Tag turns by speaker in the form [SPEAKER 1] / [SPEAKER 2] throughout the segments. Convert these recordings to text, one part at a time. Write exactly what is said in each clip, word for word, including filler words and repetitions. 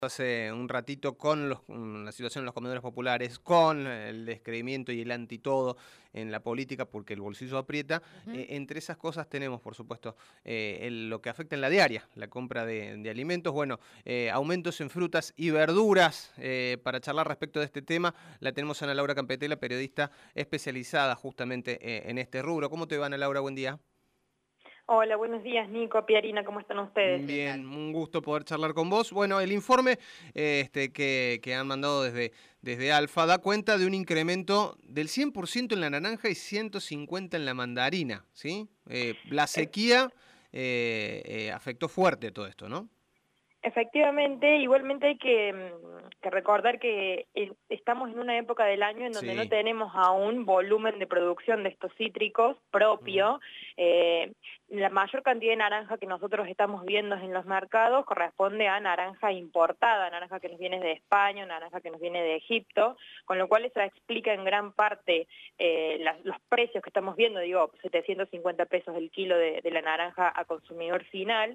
[SPEAKER 1] Hace un ratito con los, la situación en los comedores populares, con el descreimiento y el antitodo en la política porque el bolsillo aprieta. Uh-huh. eh, entre esas cosas tenemos, por supuesto, eh, el, lo que afecta en la diaria, la compra de, de alimentos. Bueno, eh, aumentos en frutas y verduras. Eh, para charlar respecto de este tema, la tenemos a Ana Laura Campetela, periodista especializada justamente eh, en este rubro. ¿Cómo te va, Ana Laura? Buen día.
[SPEAKER 2] Hola, buenos días, Nico, Piarina, ¿cómo están ustedes?
[SPEAKER 1] Bien, un gusto poder charlar con vos. Bueno, el informe eh, este, que, que han mandado desde, desde Alfa da cuenta de un incremento del cien por ciento en la naranja y ciento cincuenta por ciento en la mandarina, ¿sí? Eh, la sequía eh, eh, afectó fuerte todo esto, ¿no?
[SPEAKER 2] Efectivamente, igualmente hay que, que recordar que estamos en una época del año en donde sí. no tenemos aún volumen de producción de estos cítricos propio. Uh-huh. eh, la mayor cantidad de naranja que nosotros estamos viendo en los mercados corresponde a naranja importada, naranja que nos viene de España, naranja que nos viene de Egipto, con lo cual eso explica en gran parte eh, las, los precios que estamos viendo, digo, setecientos cincuenta pesos el kilo de, de la naranja a consumidor final.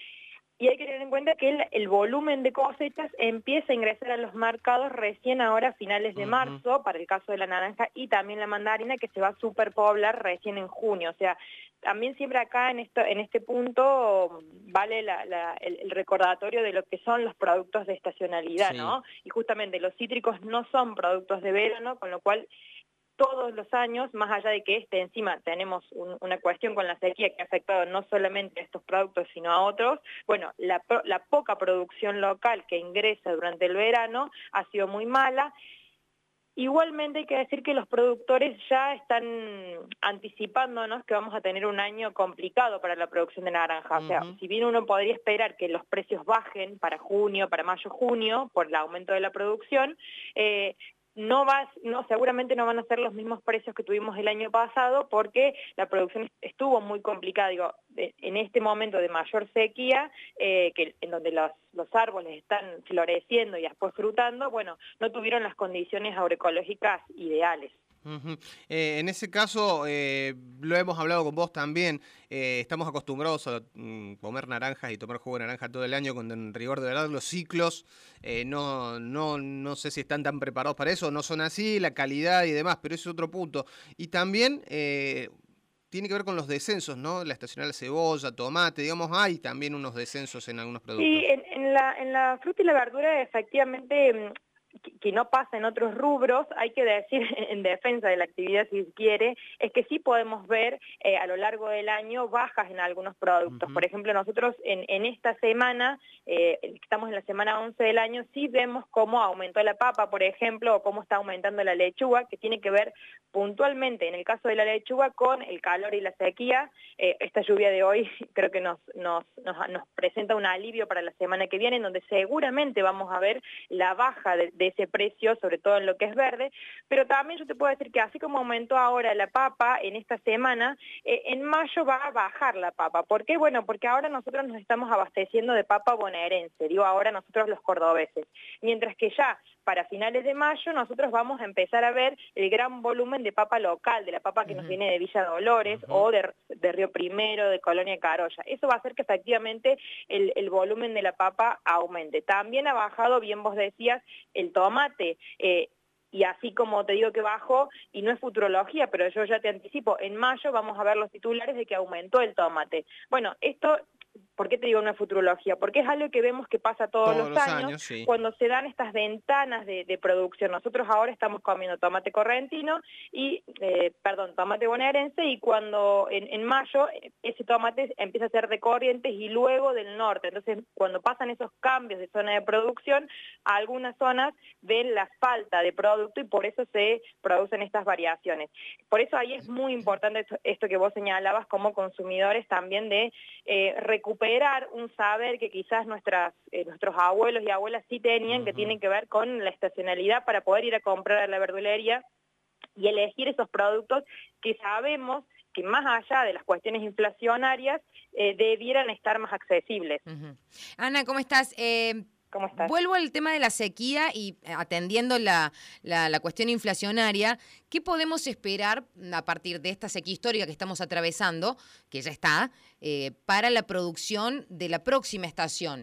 [SPEAKER 2] Y hay que tener en cuenta que el, el volumen de cosechas empieza a ingresar a los mercados recién ahora a finales de uh-huh. marzo, para el caso de la naranja y también la mandarina, que se va a superpoblar recién en junio. O sea, también siempre acá en, esto, en este punto vale la, la, el, el recordatorio de lo que son los productos de estacionalidad, sí. ¿no? Y justamente los cítricos no son productos de verano, con lo cual todos los años, más allá de que este encima tenemos un, una cuestión con la sequía que ha afectado no solamente a estos productos sino a otros, bueno, la, la poca producción local que ingresa durante el verano ha sido muy mala. Igualmente hay que decir que los productores ya están anticipándonos que vamos a tener un año complicado para la producción de naranja. Uh-huh. O sea, si bien uno podría esperar que los precios bajen para junio, para mayo-junio, por el aumento de la producción, eh, No va, no, seguramente no van a ser los mismos precios que tuvimos el año pasado porque la producción estuvo muy complicada. Digo, de, en este momento de mayor sequía, eh, que, en donde los, los árboles están floreciendo y después frutando, bueno, no tuvieron las condiciones agroecológicas ideales.
[SPEAKER 1] Uh-huh. eh, en ese caso, eh, lo hemos hablado con vos también, eh, estamos acostumbrados a mm, comer naranjas y tomar jugo de naranja todo el año, cuando en rigor de verdad los ciclos eh, no, no, no sé si están tan preparados para eso, no son así, la calidad y demás, pero ese es otro punto. Y también eh, tiene que ver con los descensos, ¿no? La estacional de cebolla, tomate, digamos, hay también unos descensos en algunos productos.
[SPEAKER 2] Sí, en, en, la, en la fruta y la verdura efectivamente que no pasa en otros rubros, hay que decir en defensa de la actividad si quiere, es que sí podemos ver eh, a lo largo del año bajas en algunos productos. Uh-huh. Por ejemplo, nosotros en, en esta semana, eh, estamos en la semana once del año, sí vemos cómo aumentó la papa, por ejemplo, o cómo está aumentando la lechuga, que tiene que ver puntualmente, en el caso de la lechuga, con el calor y la sequía. Eh, esta lluvia de hoy creo que nos, nos, nos, nos presenta un alivio para la semana que viene, en donde seguramente vamos a ver la baja de, de ese precio, sobre todo en lo que es verde, pero también yo te puedo decir que así como aumentó ahora la papa en esta semana, eh, en mayo va a bajar la papa. ¿Por qué? Bueno, porque ahora nosotros nos estamos abasteciendo de papa bonaerense, digo ahora nosotros los cordobeses, mientras que ya para finales de mayo nosotros vamos a empezar a ver el gran volumen de papa local, de la papa que uh-huh. nos viene de Villa Dolores uh-huh. o de, de Río Primero, de Colonia Carolla. Eso va a hacer que efectivamente el, el volumen de la papa aumente. También ha bajado, bien vos decías, el tomate. Eh, y así como te digo que bajó, y no es futurología, pero yo ya te anticipo, en mayo vamos a ver los titulares de que aumentó el tomate. Bueno, esto... ¿Por qué te digo una futurología? Porque es algo que vemos que pasa todos, todos los, los años, años sí. cuando se dan estas ventanas de, de producción. Nosotros ahora estamos comiendo tomate correntino y, eh, perdón, tomate bonaerense, y cuando en, en mayo ese tomate empieza a ser de Corrientes y luego del norte. Entonces, cuando pasan esos cambios de zona de producción, algunas zonas ven la falta de producto y por eso se producen estas variaciones. Por eso ahí es muy importante esto, esto que vos señalabas como consumidores también de eh, recuperar un saber que quizás nuestras, eh, nuestros abuelos y abuelas sí tenían, uh-huh. que tienen que ver con la estacionalidad para poder ir a comprar a la verdulería y elegir esos productos que sabemos que más allá de las cuestiones inflacionarias eh, debieran estar más accesibles.
[SPEAKER 3] Uh-huh. Ana, ¿cómo estás? Eh...
[SPEAKER 2] ¿Cómo estás?
[SPEAKER 3] Vuelvo al tema de la sequía y atendiendo la, la, la cuestión inflacionaria, ¿qué podemos esperar a partir de esta sequía histórica que estamos atravesando, que ya está, eh, para la producción de la próxima estación?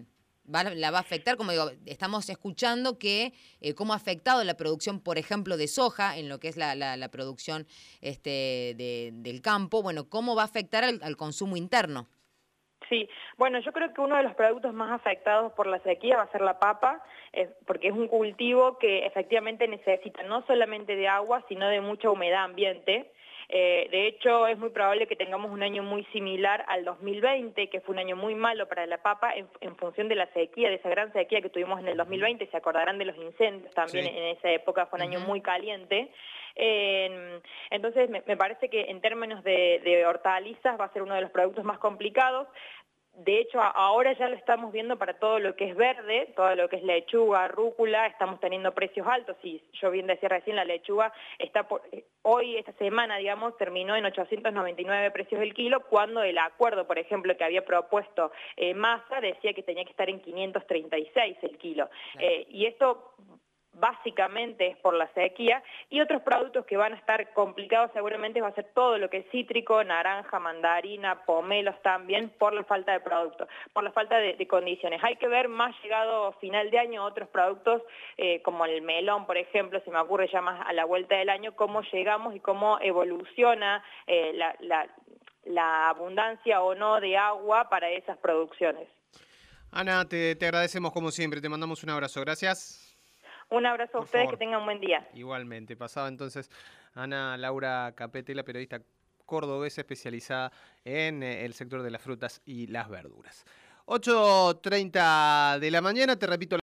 [SPEAKER 3] va, la va a afectar, como digo, estamos escuchando que eh, cómo ha afectado la producción, por ejemplo, de soja, en lo que es la, la, la producción este, de, del campo, bueno, cómo va a afectar al, al consumo interno.
[SPEAKER 2] Sí, bueno, yo creo que uno de los productos más afectados por la sequía va a ser la papa, eh, porque es un cultivo que efectivamente necesita no solamente de agua, sino de mucha humedad ambiente. Eh, de hecho, es muy probable que tengamos un año muy similar al dos mil veinte, que fue un año muy malo para la papa en, en función de la sequía, de esa gran sequía que tuvimos en el dos mil veinte, se acordarán de los incendios también, sí. En esa época fue un año uh-huh. muy caliente. Eh, entonces, me, me parece que en términos de, de hortalizas va a ser uno de los productos más complicados. De hecho, ahora ya lo estamos viendo para todo lo que es verde, todo lo que es lechuga, rúcula, estamos teniendo precios altos, y yo bien decía recién, la lechuga está por, hoy, esta semana, digamos, terminó en ochocientos noventa y nueve precios el kilo, cuando el acuerdo, por ejemplo, que había propuesto eh, Massa, decía que tenía que estar en quinientos treinta y seis el kilo. Eh, y esto básicamente es por la sequía, y otros productos que van a estar complicados seguramente va a ser todo lo que es cítrico, naranja, mandarina, pomelos también, por la falta de productos, por la falta de, de condiciones. Hay que ver más llegado final de año otros productos eh, como el melón, por ejemplo, se me ocurre ya más a la vuelta del año, cómo llegamos y cómo evoluciona eh, la, la, la abundancia o no de agua para esas producciones.
[SPEAKER 1] Ana, te, te agradecemos como siempre, te mandamos un abrazo, gracias.
[SPEAKER 2] Un abrazo a ustedes, que tengan un buen día.
[SPEAKER 1] Igualmente. Pasaba entonces Ana Laura Capetela, periodista cordobesa especializada en el sector de las frutas y las verduras. ocho treinta de la mañana, te repito.